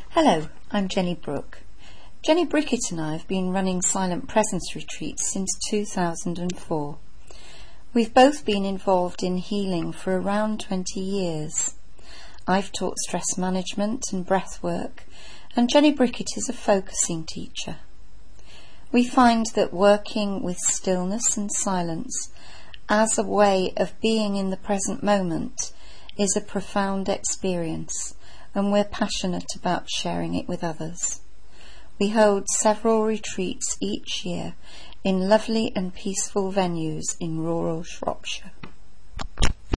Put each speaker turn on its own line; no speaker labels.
Hello, I'm Jenny Brooke. Jenny Brickett and I have been running Silent Presence retreats since 2004. We've both been involved in healing for around 20 years. I've taught stress management and breath work, and Jenny Brickett is a focusing teacher. We find that working with stillness and silence as a way of being in the present moment is a profound experience, and we're passionate about sharing it with others. We hold several retreats each year in lovely and peaceful venues in rural Shropshire.